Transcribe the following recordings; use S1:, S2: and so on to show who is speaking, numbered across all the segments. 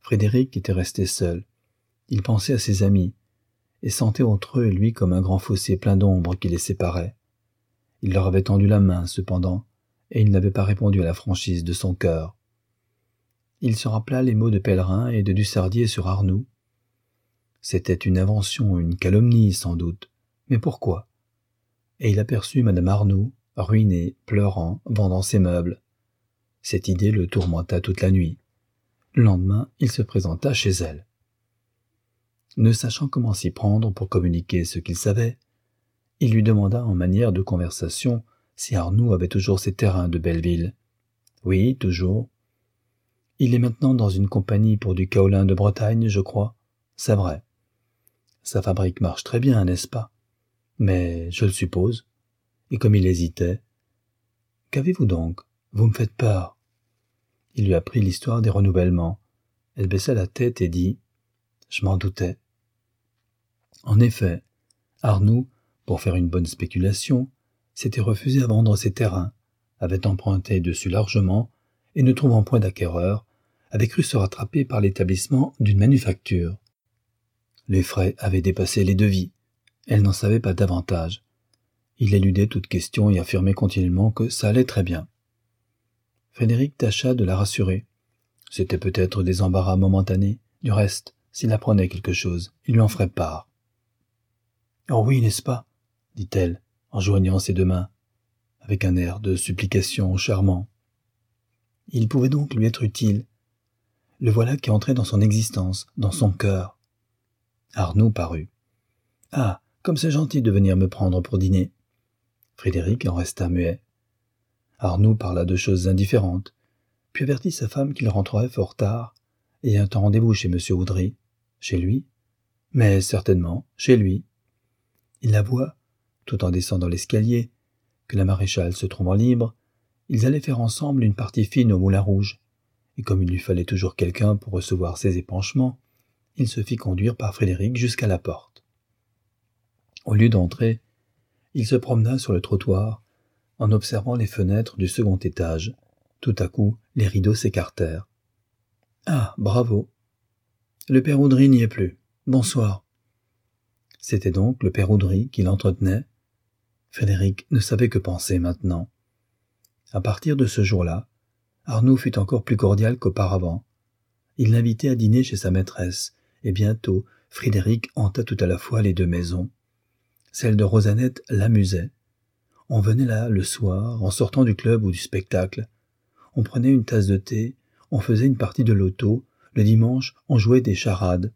S1: Frédéric était resté seul. Il pensait à ses amis, et sentait entre eux et lui comme un grand fossé plein d'ombre qui les séparait. Il leur avait tendu la main, cependant, et il n'avait pas répondu à la franchise de son cœur. Il se rappela les mots de Pellerin et de Dussardier sur Arnoux. C'était une invention, une calomnie, sans doute. Mais pourquoi? Et il aperçut madame Arnoux, ruinée, pleurant, vendant ses meubles. Cette idée le tourmenta toute la nuit. Le lendemain, il se présenta chez elle. Ne sachant comment s'y prendre pour communiquer ce qu'il savait, il lui demanda en manière de conversation si Arnoux avait toujours ses terrains de Belleville. Oui, toujours. Il est maintenant dans une compagnie pour du kaolin de Bretagne, je crois. C'est vrai. Sa fabrique marche très bien, n'est-ce pas? Mais je le suppose. Et comme il hésitait, « Qu'avez-vous donc? Vous me faites peur. » Il lui apprit l'histoire des renouvellements. Elle baissa la tête et dit, « Je m'en doutais. » En effet, Arnoux, pour faire une bonne spéculation, s'était refusé à vendre ses terrains, avait emprunté dessus largement, et ne trouvant point d'acquéreur, avait cru se rattraper par l'établissement d'une manufacture. Les frais avaient dépassé les devis. Elle n'en savait pas davantage. Il éludait toute question et affirmait continuellement que ça allait très bien. Frédéric tâcha de la rassurer. C'était peut-être des embarras momentanés. Du reste, s'il apprenait quelque chose, il lui en ferait part. « Oh oui, n'est-ce pas ?» dit-elle, en joignant ses deux mains, avec un air de supplication charmant. Il pouvait donc lui être utile. Le voilà qui entrait dans son existence, dans son cœur. Arnoux parut. « Ah, comme c'est gentil de venir me prendre pour dîner. » Frédéric en resta muet. Arnoux parla de choses indifférentes, puis avertit sa femme qu'il rentrerait fort tard, ayant un rendez-vous chez M. Oudry. Chez lui? Mais certainement, chez lui. Il avoua, tout en descendant l'escalier, que la maréchale se trouvant libre, ils allaient faire ensemble une partie fine au Moulin Rouge, et comme il lui fallait toujours quelqu'un pour recevoir ses épanchements, il se fit conduire par Frédéric jusqu'à la porte. Au lieu d'entrer, il se promena sur le trottoir, en observant les fenêtres du second étage. Tout à coup, les rideaux s'écartèrent. « Ah, bravo! Le père Oudry n'y est plus. Bonsoir. » C'était donc le père Oudry qui l'entretenait. Frédéric ne savait que penser maintenant. À partir de ce jour-là, Arnoux fut encore plus cordial qu'auparavant. Il l'invitait à dîner chez sa maîtresse, et bientôt Frédéric hanta tout à la fois les deux maisons. Celle de Rosanette l'amusait. On venait là le soir, en sortant du club ou du spectacle. On prenait une tasse de thé, on faisait une partie de loto, le dimanche on jouait des charades.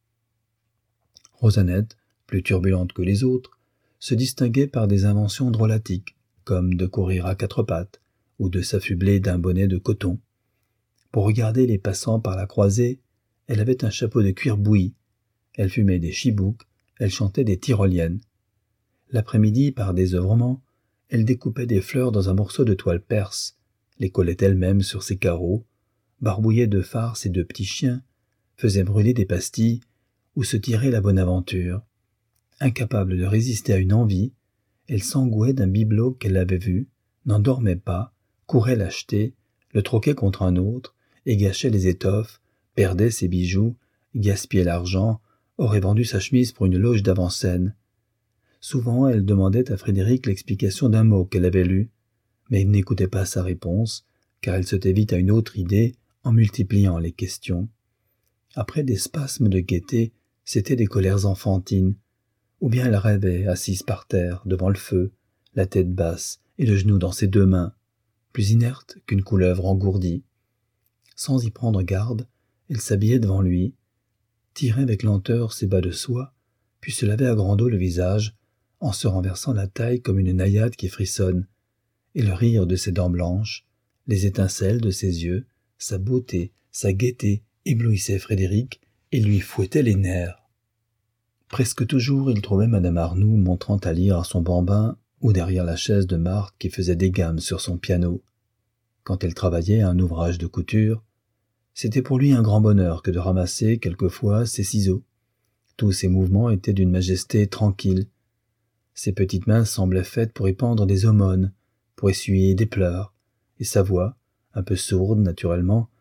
S1: Rosanette, plus turbulente que les autres, se distinguait par des inventions drôlatiques, comme de courir à quatre pattes, ou de s'affubler d'un bonnet de coton. Pour regarder les passants par la croisée, elle avait un chapeau de cuir bouilli, elle fumait des chibouks, elle chantait des tyroliennes. L'après-midi, par désœuvrement, elle découpait des fleurs dans un morceau de toile perse, les collait elle-même sur ses carreaux, barbouillait de farces et de petits chiens, faisait brûler des pastilles, ou se tirait la bonne aventure. Incapable de résister à une envie, elle s'engouait d'un bibelot qu'elle avait vu, n'en dormait pas, courait l'acheter, le troquait contre un autre, et gâchait les étoffes, perdait ses bijoux, gaspillait l'argent, aurait vendu sa chemise pour une loge d'avant-scène. Souvent, elle demandait à Frédéric l'explication d'un mot qu'elle avait lu, mais il n'écoutait pas sa réponse, car elle sautait vite à une autre idée en multipliant les questions. Après des spasmes de gaieté, c'étaient des colères enfantines, ou bien elle rêvait, assise par terre, devant le feu, la tête basse et le genou dans ses deux mains, plus inerte qu'une couleuvre engourdie. Sans y prendre garde, elle s'habillait devant lui, tirait avec lenteur ses bas de soie, puis se lavait à grande eau le visage, en se renversant la taille comme une naïade qui frissonne, et le rire de ses dents blanches, les étincelles de ses yeux, sa beauté, sa gaieté éblouissaient Frédéric et lui fouettaient les nerfs. Presque toujours, il trouvait madame Arnoux montrant à lire à son bambin ou derrière la chaise de Marthe qui faisait des gammes sur son piano. Quand elle travaillait à un ouvrage de couture, c'était pour lui un grand bonheur que de ramasser quelquefois ses ciseaux. Tous ses mouvements étaient d'une majesté tranquille. Ses petites mains semblaient faites pour épandre des aumônes, pour essuyer des pleurs, et sa voix, un peu sourde naturellement,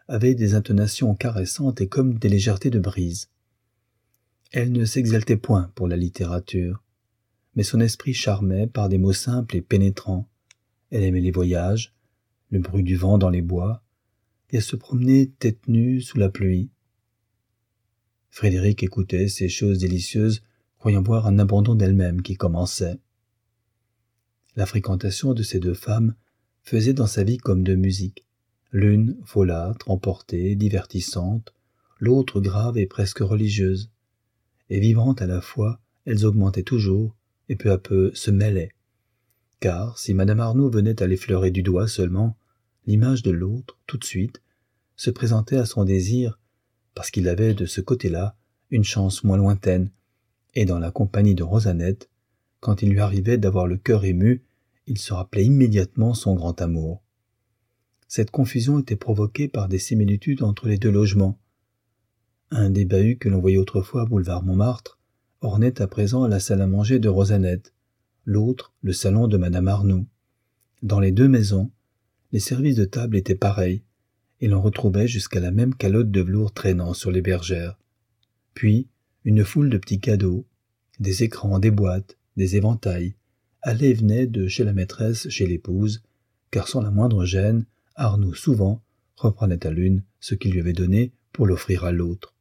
S1: avait des intonations caressantes et comme des légèretés de brise. Elle ne s'exaltait point pour la littérature, mais son esprit charmait par des mots simples et pénétrants. Elle aimait les voyages, le bruit du vent dans les bois, et elle se promenait tête nue sous la pluie. Frédéric écoutait ces choses délicieuses, croyant voir un abandon d'elle-même qui commençait. La fréquentation de ces deux femmes faisait dans sa vie comme de musique, l'une folâtre, emportée, divertissante, l'autre grave et presque religieuse. Et vibrantes à la fois, elles augmentaient toujours, et peu à peu se mêlaient. Car, si madame Arnauld venait à l'effleurer du doigt seulement, l'image de l'autre, tout de suite, se présentait à son désir, parce qu'il avait de ce côté-là une chance moins lointaine, et dans la compagnie de Rosanette, quand il lui arrivait d'avoir le cœur ému, il se rappelait immédiatement son grand amour. Cette confusion était provoquée par des similitudes entre les deux logements. Un des bahuts que l'on voyait autrefois boulevard Montmartre ornait à présent la salle à manger de Rosanette, l'autre le salon de madame Arnould. Dans les deux maisons, les services de table étaient pareils, et l'on retrouvait jusqu'à la même calotte de velours traînant sur les bergères. Puis, une foule de petits cadeaux, des écrans, des boîtes, des éventails, allaient et venaient de chez la maîtresse chez l'épouse, car sans la moindre gêne, Arnould souvent reprenait à l'une ce qu'il lui avait donné pour l'offrir à l'autre.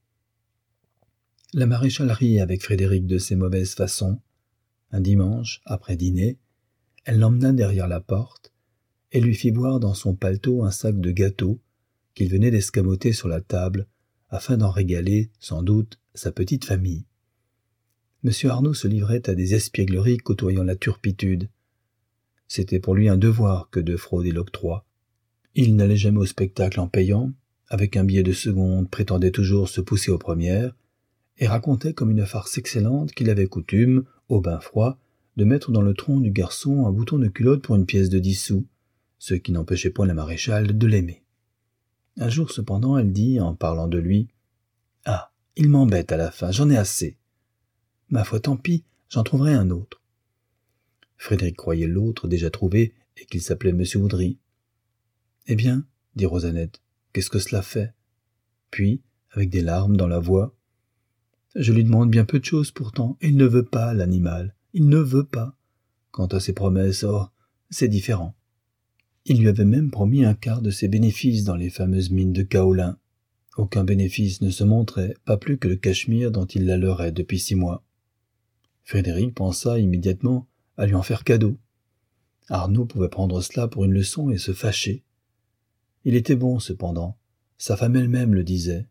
S1: La maréchale riait avec Frédéric de ses mauvaises façons. Un dimanche, après dîner, elle l'emmena derrière la porte et lui fit voir dans son paletot un sac de gâteaux qu'il venait d'escamoter sur la table afin d'en régaler, sans doute, sa petite famille. M. Arnauld se livrait à des espiègleries côtoyant la turpitude. C'était pour lui un devoir que de frauder l'octroi. Il n'allait jamais au spectacle en payant, avec un billet de seconde prétendait toujours se pousser aux premières, et racontait comme une farce excellente qu'il avait coutume, au bain froid, de mettre dans le tronc du garçon un bouton de culotte pour une pièce de 10 sous, ce qui n'empêchait point la maréchale de l'aimer. Un jour cependant, elle dit, en parlant de lui, « Ah, il m'embête à la fin, j'en ai assez. Ma foi, tant pis, j'en trouverai un autre. » Frédéric croyait l'autre déjà trouvé et qu'il s'appelait M. Oudry. « Eh bien, dit Rosanette, qu'est-ce que cela fait ?» Puis, avec des larmes dans la voix, « Je lui demande bien peu de choses pourtant, et il ne veut pas, l'animal, il ne veut pas. Quant à ses promesses, oh, c'est différent. » Il lui avait même promis un quart de ses bénéfices dans les fameuses mines de kaolin. Aucun bénéfice ne se montrait, pas plus que le cachemire dont il la leurrait depuis 6 mois. Frédéric pensa immédiatement à lui en faire cadeau. Arnauld pouvait prendre cela pour une leçon et se fâcher. Il était bon, cependant. Sa femme elle-même le disait.